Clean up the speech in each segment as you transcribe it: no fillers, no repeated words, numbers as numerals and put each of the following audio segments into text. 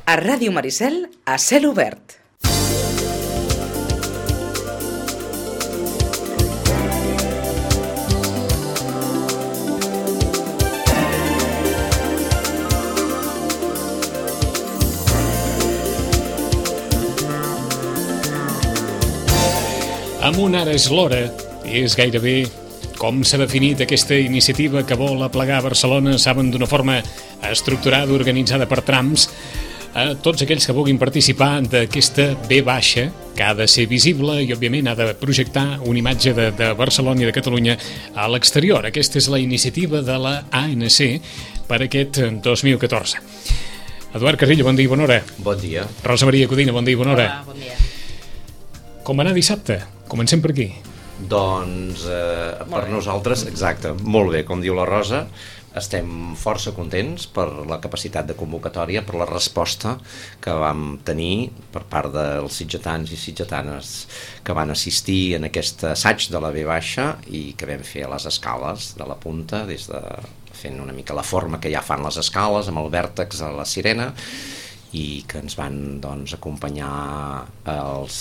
A Ràdio Maricel, a cel obert. Amunt ara és l'hora, és gairebé com s'ha definit aquesta iniciativa que vol aplegar Barcelona, saben, d'una forma estructurada, organitzada per trams, a tots aquells que vulguin participar d'aquesta V baixa, que ha de ser visible i, òbviament, ha de projectar una imatge de Barcelona i de Catalunya a l'exterior. Aquesta és la iniciativa de la ANC per aquest 2014. Eduard Carrillo, bon dia i bona hora. Bon dia. Rosa Maria Codina, bon dia i bona hora. Hola, bon dia. Com va anar dissabte? Comencem per aquí. Doncs per nosaltres, exacte, molt bé, com diu la Rosa, estem força contents per la capacitat de convocatòria, per la resposta que vam tenir per part dels sitgetans i sitgetanes que van assistir en aquest assaig de la V baixa i que vam fer a les escales de la punta, fent una mica la forma que ja fan les escales, amb el vèrtex a la sirena, i que ens van, doncs, acompanyar els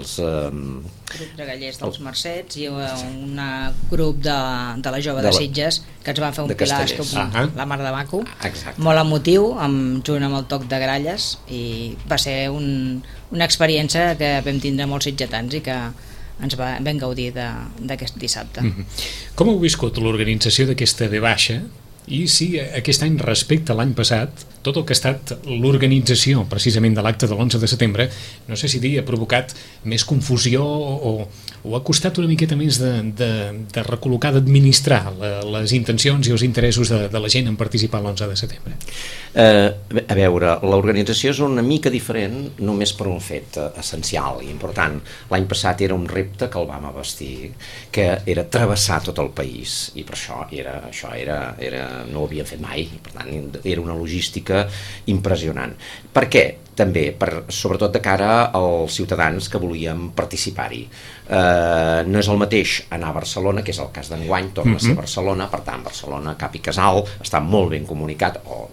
grup de Gallers dels Mercets i un grup de la Jove de Sitges que ens van fer un pilar la mar de maco. Exacte. Molt emotiu, junt amb el toc de gralles, i va ser una experiència que vam tindre molts sitgetans i que ens vam gaudir d'aquest dissabte. Com heu viscut l'organització d'aquesta V baixa? I si aquest any, respecte a l'any passat, tot el que ha estat l'organització precisament de l'acte de l'11 de setembre, no sé si ha provocat més confusió o ha costat una miqueta més de recol·locar, d'administrar les intencions i els interessos de la gent en participar l'11 de setembre? A veure, l'organització és una mica diferent només per un fet essencial i important. L'any passat era un repte que el vam abastir, que era travessar tot el país, i per això no ho havíem fet mai, per tant era una logística impressionant. Per què? També, sobretot de cara als ciutadans que volíem participar-hi. No és el mateix anar a Barcelona, que és el cas d'enguany, torna a ser Barcelona, per tant Barcelona, cap i casal, està molt ben comunicat, o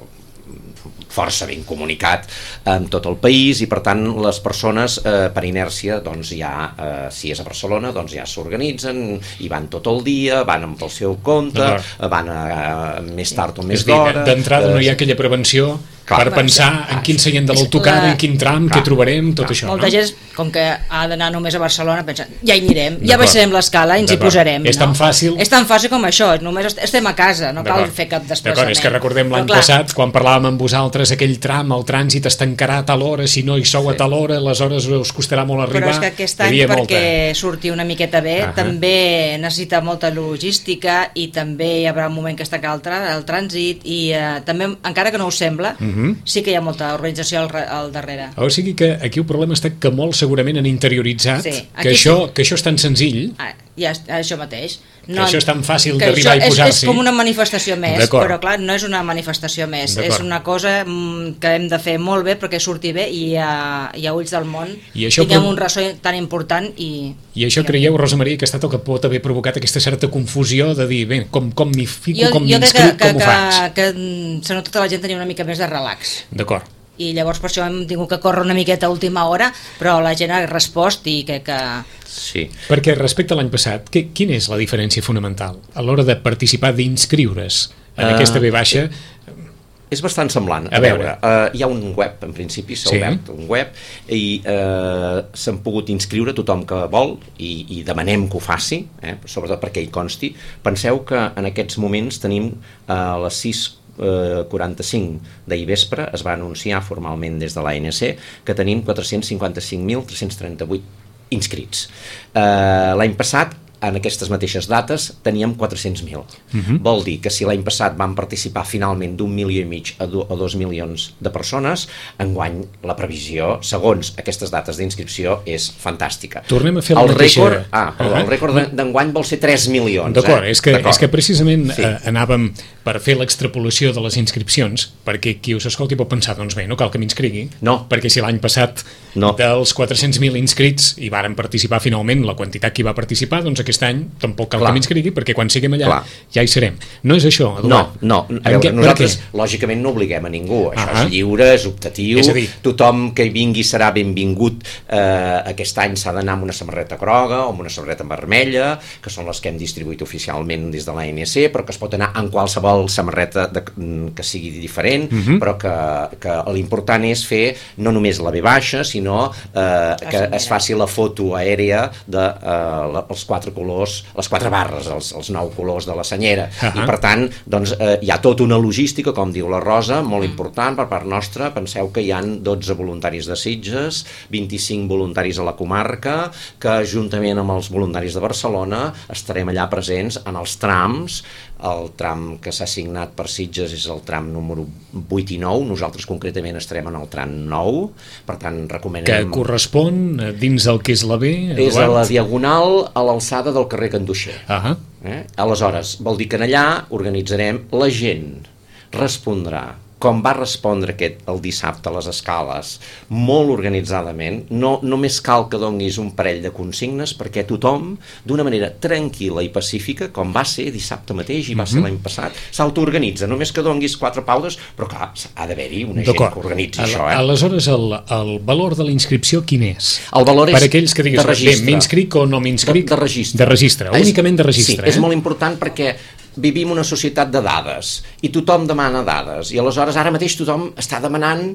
força ben comunicat en tot el país, i per tant les persones per inèrcia, doncs ja si és a Barcelona, doncs ja s'organitzen i van tot el dia, van pel seu compte, van més tard o més d'hora. D'entrada no hi ha aquella prevenció per pensar en quin seient de l'autocar, en quin tram, què trobarem, tot això. Molta gent, com que ha d'anar només a Barcelona, pensa, ja hi anirem, ja baixarem l'escala i ens hi posarem. És tan fàcil. És tan fàcil com això, només estem a casa, no cal fer cap desplaçament. D'acord, és que recordem l'any passat, quan parlàvem amb vosaltres, aquell tram, el trànsit es tancarà a tal hora, si no hi sou a tal hora, aleshores us costarà molt arribar. Però és que aquest any, perquè surti una miqueta bé, també necessita molta logística i també hi haurà un moment que es tancarà el trànsit, i també, encara que no us sembla, sí que hi ha molta organització al darrere. O sigui que aquí el problema està que molt segurament han interioritzat que això és tan senzill. Ja, això mateix. Que això és tan fàcil d'arribar i posar-s'hi. És com una manifestació més, però clar, no és una manifestació més, és una cosa que hem de fer molt bé perquè surti bé i a ulls del món tinguem un ressò tan important. I això creieu, Rosa Maria, que ha estat el que pot haver provocat aquesta certa confusió de dir, bé, com m'hi fico, com m'inscric, com ho faig? Jo crec que se nota que la gent tenia una mica més de relax. D'acord. I llavors per això hem tingut que córrer una miqueta a última hora, però la gent ha respost i crec que... Sí. Perquè respecte a l'any passat, quina és la diferència fonamental a l'hora de participar, d'inscriure's en aquesta V baixa? És bastant semblant. A veure, hi ha un web, en principi s'ha obert un web i s'han pogut inscriure tothom que vol i demanem que ho faci, sobretot perquè hi consti. Penseu que en aquests moments tenim a les 6:45 d'ahir vespre es va anunciar formalment des de l'ANC que tenim 455.338 inscrits. L'any passat, en aquestes mateixes dates, teníem 400.000. Vol dir que si l'any passat van participar finalment d'1,5 milió a 2 milions de persones, enguany la previsió, segons aquestes dates d'inscripció, és fantàstica. Tornem a fer la mateixa... El rècord d'enguany vol ser 3 milions. D'acord, és que precisament anàvem per fer l'extrapolació de les inscripcions, perquè qui us escolti pot pensar, doncs bé, no cal que m'inscrigui, No. perquè si l'any passat No. dels 400.000 inscrits hi varen participar finalment la quantitat que hi va participar, doncs aquest any tampoc cal Clar. que m'inscrigui, perquè quan siguem allà Clar. ja hi serem. No és això, Eduard? No. A veure, Per nosaltres què? lògicament no obliguem a ningú, això Ah. és lliure, és optatiu, És a dir, tothom que hi vingui serà benvingut. Aquest any s'ha d'anar amb una samarreta groga o amb una samarreta vermella, que són les que hem distribuït oficialment des de l'ANC, però que es pot anar en qualsevol samarreta que sigui diferent, però que l'important és fer no només la V baixa, sinó que es faci la foto aèria de els 4 colors, les 4 barres, els 9 colors de la senyera. I per tant, doncs, hi ha tota una logística, com diu la Rosa, molt important per part nostra. Penseu que hi han 12 voluntaris de Sitges, 25 voluntaris a la comarca, que juntament amb els voluntaris de Barcelona estarem allà presents en els trams. El tram que s'ha signat per Sitges és el tram número 8 i 9, nosaltres concretament estarem en el tram 9, per tant recomanem... Que correspon dins del que és la B, Eduard? És a la diagonal a l'alçada del carrer Canduixer. Aleshores, vol dir que en allà organitzarem, la gent respondrà com va respondre el dissabte a les escales, molt organitzadament. No només cal que donis un parell de consignes perquè tothom, d'una manera tranquil·la i pacífica, com va ser dissabte mateix i va ser l'any passat, s'autoorganitza. Només que donis 4 pauses, però clar, ha d'haver-hi una gent que organitzi això. Aleshores, el valor de la inscripció quin és? El valor és per aquells que diguis, bé, m'inscric o no m'inscric? De registre. De registre, únicament de registre. Sí, és molt important perquè vivim una societat de dades i tothom demana dades i aleshores ara mateix tothom està demanant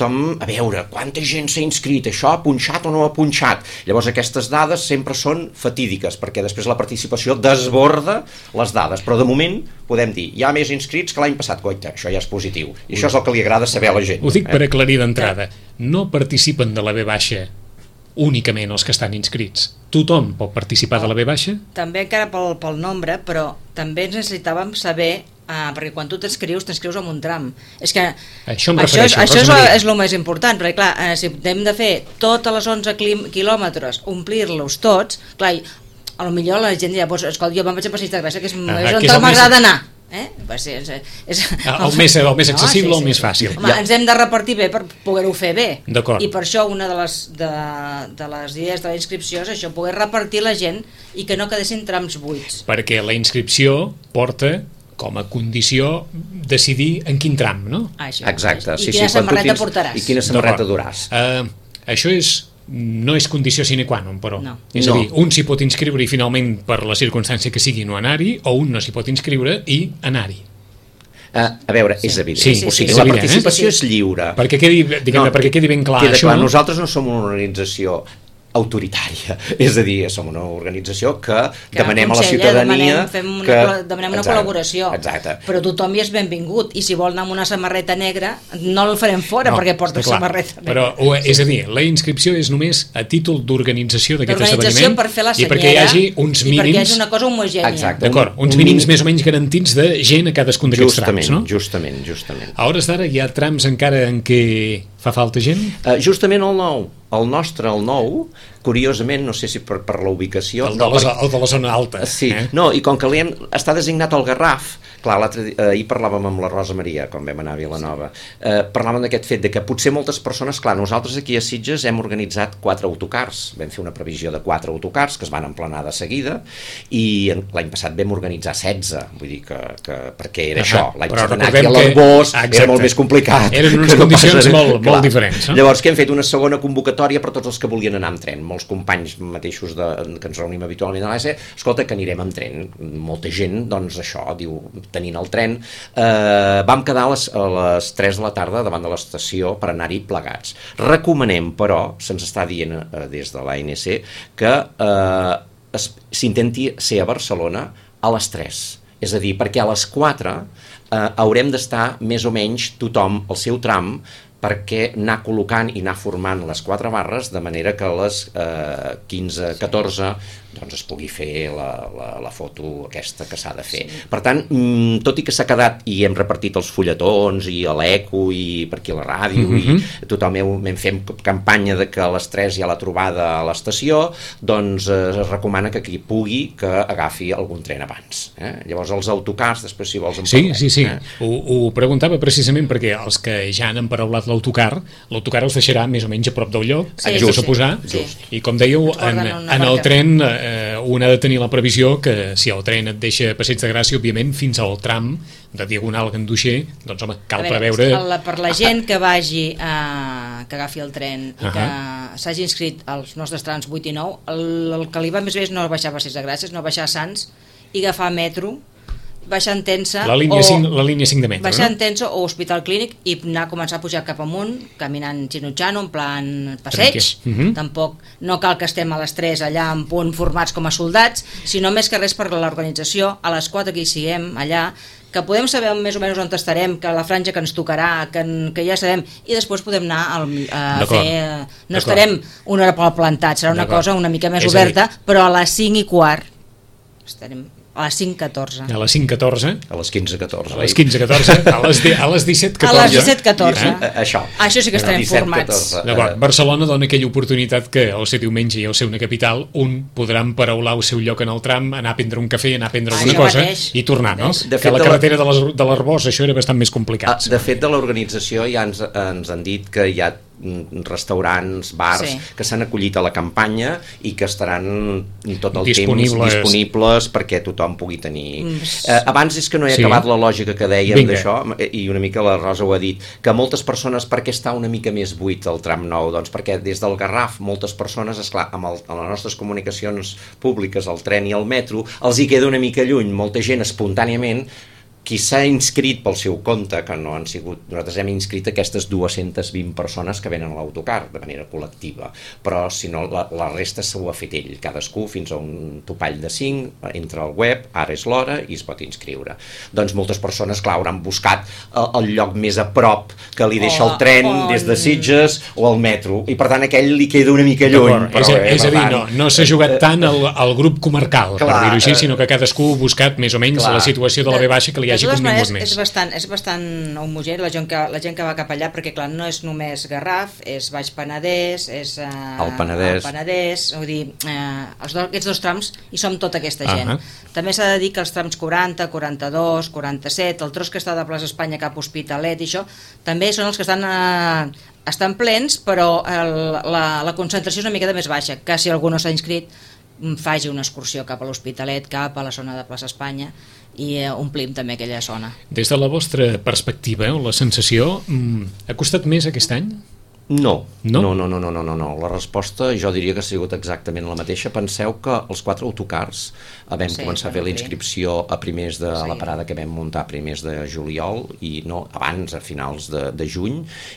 a veure quanta gent s'ha inscrit, això ha punxat o no ha punxat. Llavors aquestes dades sempre són fatídiques perquè després la participació desborda les dades, però de moment podem dir, hi ha més inscrits que l'any passat, coita, això ja és positiu i això és el que li agrada saber a la gent. Ho dic per aclarir d'entrada, no participen de la V baixa únicament els que estan inscrits. Tothom pot participar de la V baixa? També encara pel nombre, però també necessitàvem saber, perquè quan tu t'inscrius en un tram. És que això em refereixo, això és el més important, perquè clar, si hem de fer totes les 11 quilòmetres, omplir-los tots, clar, a lo millor la gent dirà, pues, escolta, jo me'n vaig a Passeig de Gràcia, que és on m'agrada anar. El més accessible o el més fàcil. Home, ens hem de repartir bé per poder-ho fer bé. D'acord. I per això una de les idees de la inscripció és això, poder repartir la gent i que no quedessin trams buits. Perquè la inscripció porta com a condició decidir en quin tram, no? Exacte. I quina samarreta portaràs. I quina samarreta duràs. Això no és condició sine qua non, però. No. És a dir, un s'hi pot inscriure i finalment per la circumstància que sigui no anar-hi, o un no s'hi pot inscriure i anar-hi. A veure, és evident. Sí, o sigui, és la evident, participació és lliure. Perquè quedi ben clar queda això. Clar, nosaltres no som una organització autoritària, és a dir, som una organització que demanem a la ciutadania demanem una col·laboració. Exacte. Però tothom hi és benvingut i si vol anar amb una samarreta negra no el farem fora perquè porta samarreta negra. Però és a dir, la inscripció és només a títol d'organització d'aquest esdeveniment per fer la senyera, i perquè hi hagi uns mínims, i perquè hi hagi una cosa homogènia. Exacte. D'acord, uns mínims més o menys garantits de gent a cadascun d'aquests trams, no? Justament. A hores d'ara hi ha trams encara en què fa falta gent? Justament el 9. El nostre, el 9, curiosament, no sé si per la ubicació... El de la zona alta. Sí, no, i com que està designat el Garraf, clar, ahir parlàvem amb la Rosa Maria, quan vam anar a Vilanova, parlàvem d'aquest fet, de que potser moltes persones, clar, nosaltres aquí a Sitges hem organitzat 4 autocars, vam fer una previsió de 4 autocars que es van emplenar de seguida, i l'any passat vam organitzar 16, vull dir que perquè era això, l'any passat anar aquí a l'Arbós era molt més complicat. Eren unes condicions molt diferents. Llavors, què hem fet? Una segona convocatòria per tots els que volien anar amb tren. Molts companys mateixos que ens reunim habitualment a l'ASE, escolta, que anirem amb tren. Molta gent, doncs això, diu, tenint el tren. Vam quedar a les 3 de la tarda davant de l'estació per anar-hi plegats. Recomanem, però, se'ns està dient des de l'ANC, que s'intenti ser a Barcelona a les 3. És a dir, perquè a les 4 haurem d'estar més o menys tothom al seu tram perquè anar col·locant i anar formant les 4 barres de manera que a les 15-14 doncs es pugui fer la foto aquesta que s'ha de fer. Per tant, tot i que s'ha quedat i hem repartit els fulletons i l'eco i per aquí la ràdio i tothom hem fet campanya de que a les 3 hi ha la trobada a l'estació, doncs es recomana que qui pugui que agafi algun tren abans. Llavors els autocars, després si vols en parlem. Sí. Ho preguntava precisament perquè els que ja han emparaulat l'autocar els deixarà més o menys a prop del lloc, haig de suposar, i com dèieu, en el tren un ha de tenir la previsió que si el tren et deixa a Passeig de Gràcia, òbviament fins al tram de Diagonal Ganduixer, doncs home, cal preveure... Per la gent que vagi que agafi el tren i que s'hagi inscrit als nostres trams 8 i 9, el que li va més bé és no baixar a Passeig de Gràcia, no baixar a Sants i agafar metro, baixar en Tensa la línia 5 de metro, baixar en Tensa o Hospital Clínic i començar a pujar cap amunt caminant xinutxano, en plan passeig. Tampoc no cal que estem a les 3 allà en punt formats com a soldats, sinó més que res per l'organització, a les 4 que hi siguem allà, que podem saber més o menys on estarem, que la franja que ens tocarà, que ja sabem, i després podem anar a fer... No estarem una hora plantats, serà una cosa una mica més oberta, però a les 5:15 estarem a les 5:14. A les 5:14. A les 15:14. A les 15:14. A les 17:14. A les 17:14. Això sí que estarem 17, formats. D'acord. Barcelona dona aquella oportunitat que al ser diumenge i al ser una capital, un podrà emparaular el seu lloc en el tram, anar a prendre un cafè, anar a prendre alguna cosa i tornar, no? Que a la carretera de l'Arbós això era bastant més complicat. De fet, de l'organització ja ens han dit que hi ha restaurants, bars que s'han acollit a la campanya i que estaran tot el temps disponibles perquè tothom pugui tenir. Abans és que no he acabat la lògica que dèiem d'això, i una mica la Rosa ho ha dit, que moltes persones, per què està una mica més buit el tram nou? Doncs perquè des del Garraf moltes persones, esclar, amb les nostres comunicacions públiques, el tren i el metro, els hi queda una mica lluny. Molta gent espontàniament, qui s'ha inscrit pel seu compte, que no han sigut... Nosaltres hem inscrit aquestes 220 persones que venen a l'autocar de manera col·lectiva, però si no, la resta s'ho ha fet ell, cadascú fins a un topall de 5, entra al web, ara és l'hora i es pot inscriure. Doncs moltes persones, clar, hauran buscat el lloc més a prop que li deixa el tren des de Sitges o el metro, i per tant aquell li queda una mica lluny. És a dir, no s'ha jugat tant al grup comarcal, per dir-ho així, sinó que cadascú ha buscat més o menys la situació de la V baixa que li hagi convingut més. És bastant homogeni la gent que va cap allà, perquè clar, no és només Garraf, és Baix Penedès, és el Penedès, vull dir, aquests dos trams hi som tota aquesta gent. També s'ha de dir que els trams 40, 42, 47, el tros que està de Plaça Espanya cap a Hospitalet i això, també són els que estan plens, però la concentració és una mica més baixa, que si algú no s'ha inscrit faci una excursió cap a l'Hospitalet, cap a la zona de Plaça Espanya, i omplim també aquella zona. Des de la vostra perspectiva o la sensació, ha costat més aquest any? No. La resposta jo diria que ha sigut exactament la mateixa. Penseu que els 4 autocars vam començar a fer la inscripció a primers de la parada que vam muntar a primers de juliol i no abans, a finals de juny,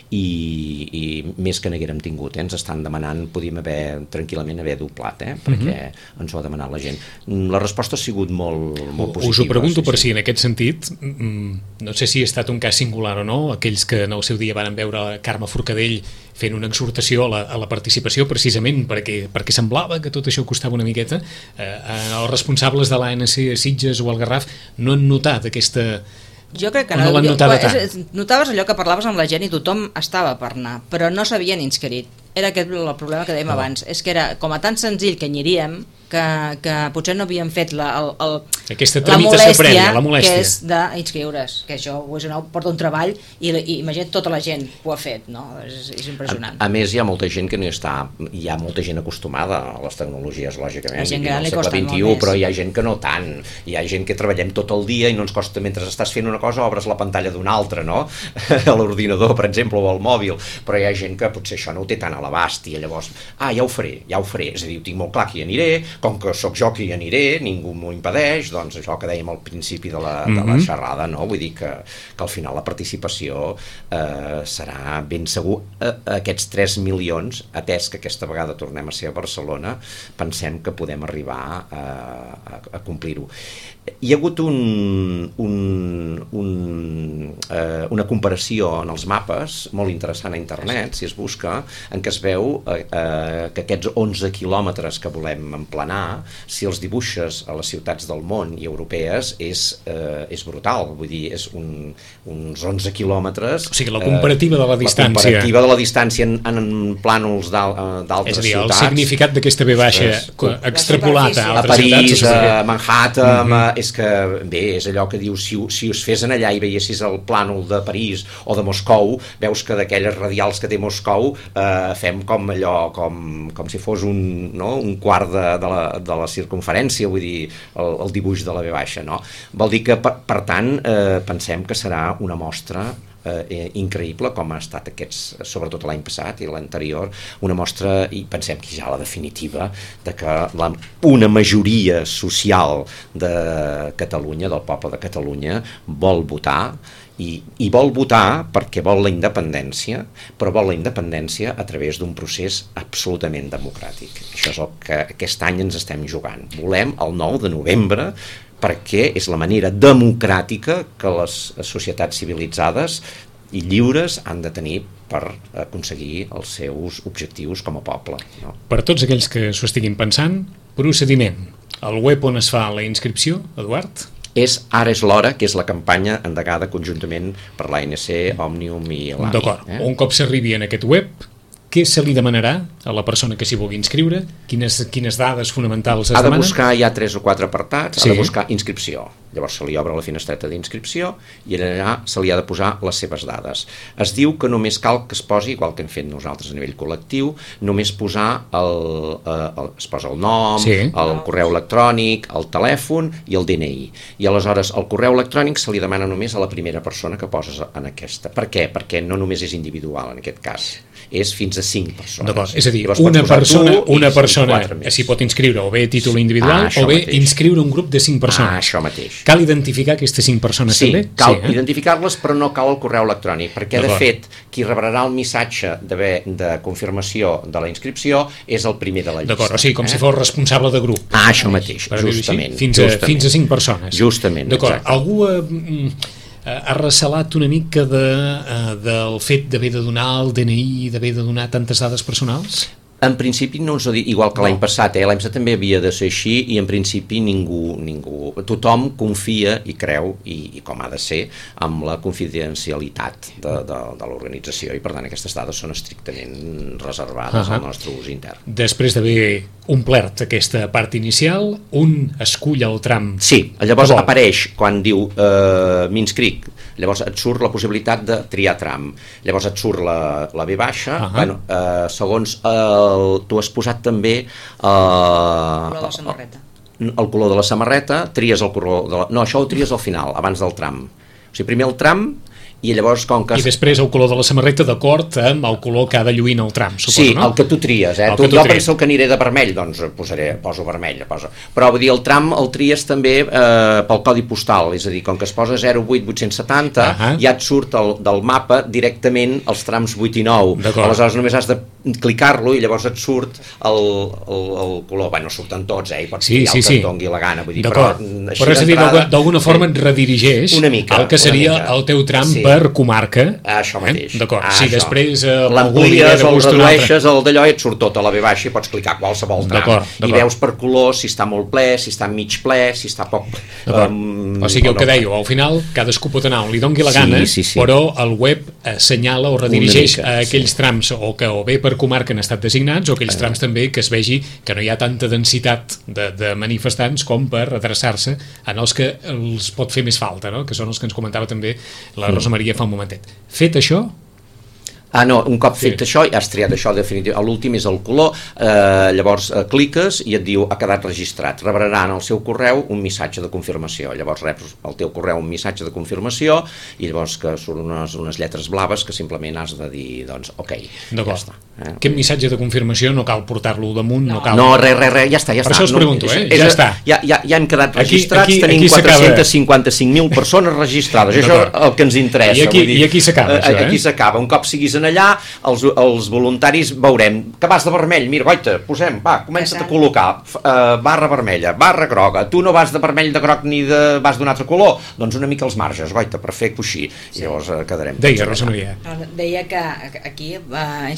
i més que n'haguérem tingut. Ens estan demanant, podíem tranquil·lament haver doblat, perquè ens ho ha demanat la gent. La resposta ha sigut molt positiva. Us ho pregunto per si en aquest sentit, no sé si ha estat un cas singular o no, aquells que en el seu dia van veure Carme Forcadell fent una exhortació a la participació precisament perquè semblava que tot això costava una miqueta, els responsables de l'ANC Sitges o el Garraf no han notat aquesta... Jo crec que no l'han notat tant. Notaves allò que parlaves amb la gent i tothom estava per anar, però no s'havien inscrit. Era aquest el problema que dèiem abans, és que era com a tan senzill que aniríem que potser no havíem fet aquesta tramitació prèvia, la molèstia que és d'inscriure's, que això porta un treball i imagina't tota la gent ho ha fet, no? És impressionant. A més hi ha molta gent que no està, hi ha molta gent acostumada a les tecnologies, lògicament, a gent gran li costa molt més, però hi ha gent que no tant, hi ha gent que treballem tot el dia i no ens costa, mentre estàs fent una cosa obres la pantalla d'una altra, no? A l'ordinador, per exemple, o al mòbil, però hi ha gent que potser això no ho té tan a l'abast i llavors, ja ho faré, és a dir, ho tinc molt clar que hi aniré, com que sóc jo que hi aniré, ningú m'ho impedeix, doncs això que dèiem al principi de la xerrada, no? Vull dir que al final la participació serà ben segur. Aquests 3 milions, atès que aquesta vegada tornem a ser a Barcelona, pensem que podem arribar a complir-ho. Hi ha hagut una comparació en els mapes molt interessant a internet, si es busca, en què es veu que aquests 11 quilòmetres que volem emplenar, si els dibuixes a les ciutats del món i europees, és brutal. Vull dir, és uns 11 quilòmetres... O sigui, la comparativa de la distància. La comparativa de la distància en plànols d'altres ciutats. És a dir, el significat d'aquesta V baixa extrapolat a altres París, ciutats. a Manhattan, és que, bé, és allò que dius, si us fes allà i veiessis el plànol de París o de Moscou, veus que d'aquelles radials que té Moscou fem com allò, com si fos un quart de la circunferència, vull dir, el dibuix de la V baixa, no? Vol dir que, per tant, pensem que serà una mostra increïble, com ha estat sobretot l'any passat i l'anterior, una mostra, i pensem que ja la definitiva, de que una majoria social de Catalunya, del poble de Catalunya, vol votar, i vol votar perquè vol la independència, però vol la independència a través d'un procés absolutament democràtic. Això és el que aquest any ens estem jugant. Volem el 9 de novembre perquè és la manera democràtica que les societats civilitzades i lliures han de tenir per aconseguir els seus objectius com a poble, no? Per tots aquells que s'ho estiguin pensant, procediment. El web on es fa la inscripció, Eduard? Ara és l'hora, que és la campanya endegada conjuntament per l'ANC, Òmnium i l'AMI. D'acord. Un cop s'arribi en aquest web, què se li demanarà a la persona que s'hi vulgui inscriure? Quines dades fonamentals es demanen? Ha de buscar, hi ha 3 o 4 apartats, sí. Ha de buscar inscripció. Llavors se li obre la finestreta d'inscripció i allà se li ha de posar les seves dades. Es diu que només cal que es posi, igual que hem fet nosaltres a nivell col·lectiu, només posar es posa el nom, sí. El correu electrònic, el telèfon i el DNI. I aleshores el correu electrònic se li demana només a la primera persona que poses en aquesta. Per què? Perquè no només és individual en aquest cas, és fins a 5 persones. D'acord, és a dir, una persona s'hi pot inscriure o bé a títol individual o bé inscriure un grup de 5 persones. Això mateix. Cal identificar aquestes 5 persones també? Sí, cal identificar-les, però no cal el correu electrònic, perquè de fet qui rebrà el missatge de confirmació de la inscripció és el primer de la llista. D'acord, o sigui, com si fos responsable de grup. Això mateix, justament. Fins a 5 persones. Justament, d'acord. Algú ha recelat una mica del fet d'haver de donar el DNI, d'haver de donar tantes dades personals? En principi no ens ho dic, igual que l'any passat, l'any passat també havia de ser així i en principi tothom confia i creu, i com ha de ser, amb la confidencialitat de l'organització i per tant aquestes dades són estrictament reservades al nostre ús intern. Després d'haver omplert aquesta part inicial, un escull el tram. Sí, llavors apareix quan diu m'inscric, llavors et surt la possibilitat de triar tram, llavors et surt la V baixa, segons tu has posat també el color de la samarreta. El color de la samarreta, tries el color de no, això ho tries al final, abans del tram. O sigui, primer el tram i llavors com que... I després el color de la samarreta d'acord amb el color que ha de lluir en el tram, suposo, sí, no? El que tu tries, jo penso que aniré de vermell, doncs poso vermell, però vull dir, el tram el tries també pel codi postal, és a dir, com que es posa 08870, ja et surt del mapa directament els trams 8 i 9, aleshores només has de clicar-lo i llavors et surt el color, bueno, surten tots, i pots triar el que et dongui la gana, vull dir, però és a dir, d'alguna forma et redirigeix el que seria el teu tram per comarca. Això mateix. D'acord, si després l'amplies o el redueixes el d'allò i et surt tota la V baixa i pots clicar qualsevol tram i veus per color si està molt ple, si està mig ple, si està poc... O sigui, el que dèieu, al final cadascú pot anar on li dongui la gana, però el web assenyala o redirigeix a aquells trams o bé per comarca han estat designats o aquells trams també que es vegi que no hi ha tanta densitat de manifestants com per adreçar-se en els que els pot fer més falta, no? Que són els que ens comentava també la Rosa Maria fa un momentet. Fet això, no, un cop fet això, ja has triat això definitiu. L'últim és el color, llavors cliques i et diu ha quedat registrat. Rebran al seu correu un missatge de confirmació. Llavors reps al teu correu un missatge de confirmació i llavors que són unes lletres blaves que simplement has de dir, doncs, ok. D'acord. Aquest missatge de confirmació no cal portar-lo damunt, no cal... No, res, ja està. Per això us pregunto, ja està. Ja han quedat registrats, tenim 455.000 persones registrades. Això és el que ens interessa. I aquí s'acaba, això, Aquí s'acaba. Un cop siguis allà, els voluntaris veurem que vas de vermell, mira, goita, posem, comença't a col·locar barra vermella, barra groga, tu no vas de vermell, de groc ni vas d'un altre color, doncs una mica els marges, goita, per fer coixí, i llavors quedarem. Deia Rosa Maria. Deia que aquí inscrivim els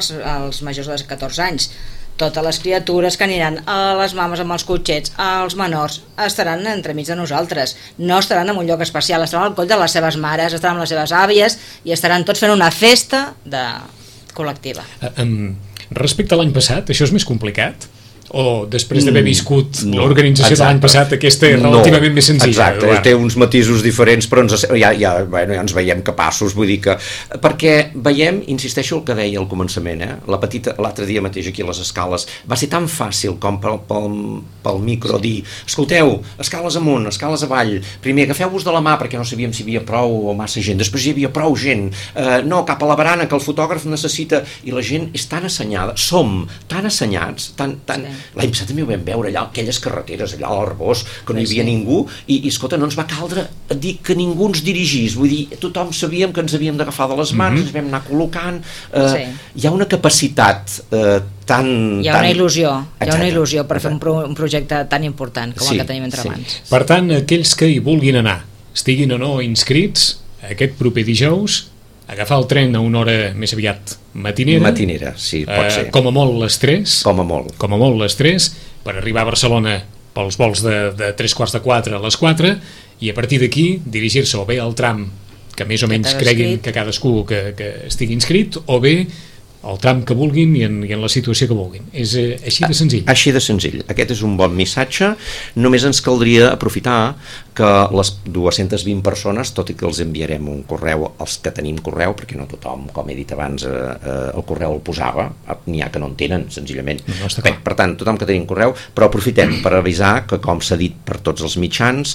als majors de 14 anys. Totes les criatures que aniran a les mames amb els cotxets, els menors, estaran entremig de nosaltres, no estaran en un lloc especial, estaran al coll de les seves mares, estaran amb les seves àvies i estaran tots fent una festa col·lectiva. Respecte a l'any passat, això és més complicat? O després d'haver viscut l'organització de l'any passat, aquesta és relativament més senzilla? Exacte, té uns matisos diferents, però ja ens veiem capaços, vull dir que... Perquè veiem, insisteixo el que deia al començament, l'altre dia mateix aquí a les escales, va ser tan fàcil com pel micro dir, escolteu, escales amunt, escales avall, primer agafeu-vos de la mà perquè no sabíem si hi havia prou o massa gent, després hi havia prou gent, no, cap a la barana que el fotògraf necessita, i la gent és tan assenyada, som tan assenyats, tan l'any passat també ho vam veure allà, aquelles carreteres allà a l'Arbós, que no hi havia ningú i escolta, no ens va caldre dir que ningú ens dirigís, vull dir, tothom sabíem que ens havíem d'agafar de les mans, ens vam anar col·locant, hi ha una capacitat tan... Hi ha una il·lusió per fer un projecte tan important com el que tenim entre mans. Per tant, aquells que hi vulguin anar, estiguin o no inscrits, aquest proper dijous, agafar el tren a una hora més aviat matinera, sí, pot ser. Com a molt les 3, com a molt les 3, per arribar a Barcelona pels vols de 3:45 a les 4, i a partir d'aquí dirigir-se o bé al tram que més o menys creguin que cadascú que estigui inscrit, o bé el tram que vulguin i en la situació que vulguin. És així de senzill. Així de senzill. Aquest és un bon missatge. Només ens caldria aprofitar que les 220 persones, tot i que els enviarem un correu, els que tenim correu, perquè no tothom, com he dit abans, el correu el posava, n'hi ha que no en tenen, senzillament. Per tant, tothom que tenim correu, però aprofitem per avisar que, com s'ha dit per tots els mitjans,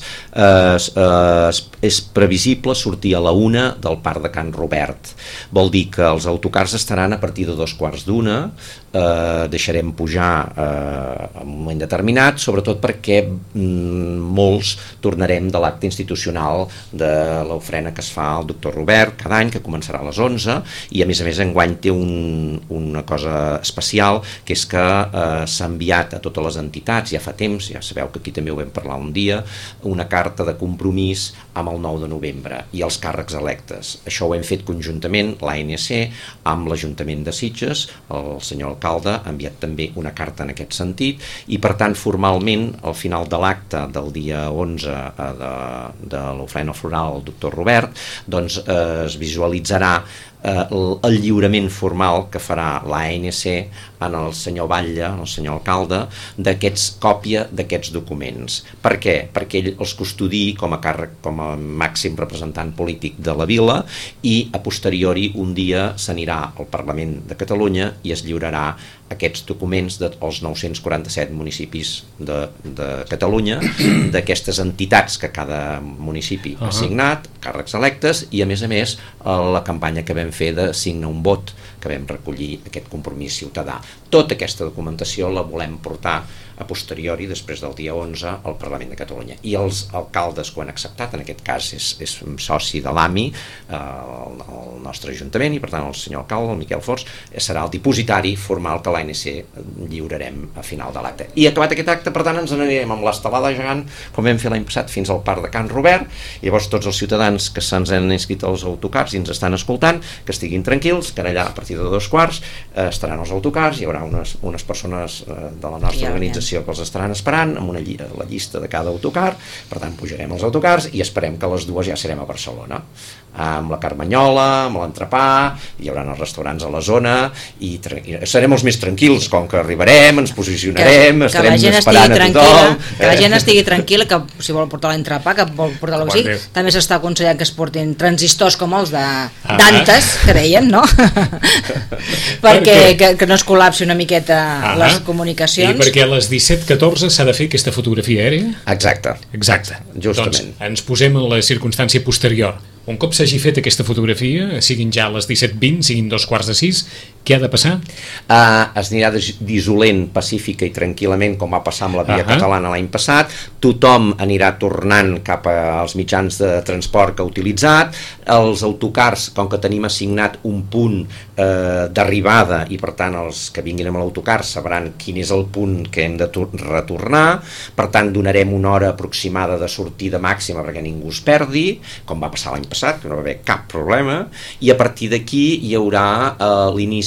és previsible sortir a la 1 del Parc de Can Robert. Vol dir que els autocars estaran a partir de 2:15, deixarem pujar en un moment determinat, sobretot perquè molts tornarem de l'acte institucional de l'ofrena que es fa al doctor Robert cada any, que començarà a les 11, i a més enguany té una cosa especial, que és que s'ha enviat a totes les entitats, ja fa temps, ja sabeu que aquí també ho vam parlar un dia, una carta de compromís amb el 9 de novembre i els càrrecs electes. Això ho hem fet conjuntament l'ANC amb l'Ajuntament de Sitges, el senyor alcalde ha enviat també una carta en aquest sentit, i per tant formalment al final de l'acte del dia 11 de l'ofrena floral al doctor Robert, doncs es visualitzarà el lliurament formal que farà l'ANC en el senyor Batlle, el senyor alcalde, còpia d'aquests documents. Per què? Perquè ell els custodiï com a càrrec, com a màxim representant polític de la vila, i a posteriori un dia s'anirà al Parlament de Catalunya i es lliurarà aquests documents dels 947 municipis de Catalunya, d'aquestes entitats que cada municipi ha signat, càrrecs electes, i a més la campanya que vam fer de Signa un vot, que vam recollir aquest compromís ciutadà. Tota aquesta documentació la volem portar a posteriori, després del dia 11, al Parlament de Catalunya. I els alcaldes que ho han acceptat, en aquest cas és un soci de l'AMI, el nostre ajuntament, i per tant el senyor alcalde, el Miquel Forns, serà el dipositari formal que l'ANC lliurarem a final de l'acte. I acabat aquest acte, per tant, ens anirem amb l'estelada gegant, com vam fer l'any passat, fins al Parc de Can Robert, i llavors tots els ciutadans que se'ns han inscrit als autocars i ens estan escoltant, que estiguin tranquils, que allà a partir de 2:15 estaran els autocars, hi haurà unes persones de la nostra organització que els estaran esperant amb la llista de cada autocar. Per tant, pujarem als autocars i esperem que a les 2 ja serem a Barcelona, amb la Carmanyola, amb l'entrepà, hi haurà els restaurants a la zona i serem els més tranquils, com que arribarem, ens posicionarem, estarem esperant a tothom, que la gent estigui tranquil·la, que si vol portar l'entrepà, que vol portar el que sigui. També s'està aconsellant que es portin transistors com els d'antes, que deien, no? perquè que no es col·lapsi una miqueta les comunicacions. I perquè a les 17:14 s'ha de fer aquesta fotografia aèria? Exacte. Justament. Doncs ens posem en la circumstància posterior. Un cop s'hagi fet aquesta fotografia, siguin ja a les 17:20, siguin 5:15, què ha de passar? Es anirà dissolent pacífica i tranquil·lament, com va passar amb la via catalana l'any passat. Tothom anirà tornant cap als mitjans de transport que ha utilitzat. Els autocars, com que tenim assignat un punt d'arribada, i per tant els que vinguin amb l'autocar sabran quin és el punt que hem de retornar. Per tant, donarem una hora aproximada de sortida màxima perquè ningú es perdi, com va passar l'any passat, que no va haver cap problema, i a partir d'aquí hi haurà l'inici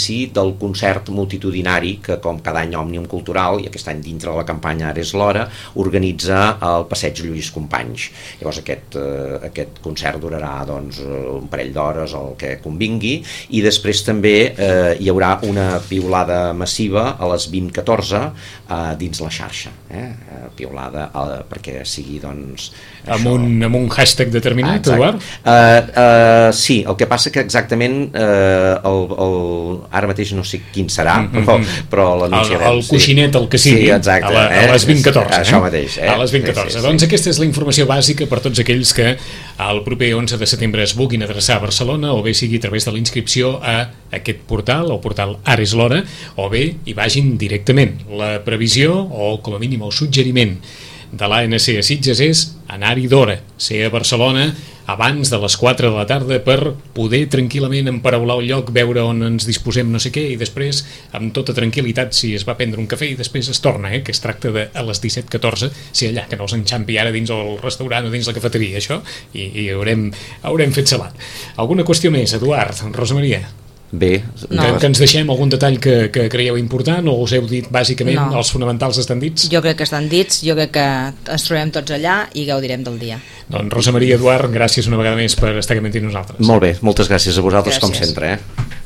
l'inici del concert multitudinari que, com cada any Òmnium Cultural, i aquest any dintre de la campanya Ara és l'hora, organitza el Passeig Lluís Companys. Llavors aquest concert durarà doncs, un parell d'hores, el que convingui, i després també hi haurà una piulada massiva a les 20:14 dins la xarxa, piulada perquè sigui doncs amb un hashtag determinat, Eduard? Sí, el que passa que exactament ara mateix no sé quin serà, però l'anunciarem. El coixinet, el que sigui, a les 20:14. Això mateix. A les 20:14. Doncs aquesta és la informació bàsica per tots aquells que el proper 11 de setembre es vulguin adreçar a Barcelona, o bé sigui a través de la inscripció a aquest portal, el portal Ara és l'hora, o bé hi vagin directament. La previsió, o com a mínim el suggeriment de l'ANC a Sitges és anar-hi d'hora, ser a Barcelona abans de les 4 de la tarda per poder tranquil·lament emparaular el lloc, veure on ens disposem no sé què, i després amb tota tranquil·litat si es va prendre un cafè i després es torna, que es tracta de a les 17:14 ser allà, que no els enxampi ara dins el restaurant o dins la cafeteria, això, i haurem fet salat. Alguna qüestió més, Eduard, Rosa Maria? Bé, que ens deixem algun detall que creieu important, o us heu dit bàsicament els fonamentals estan dits? Jo crec que estan dits, jo crec que ens trobem tots allà i gaudirem del dia. Doncs Rosa Maria, Eduard, gràcies una vegada més per estar aquí amb nosaltres. Molt bé, moltes gràcies a vosaltres com sempre.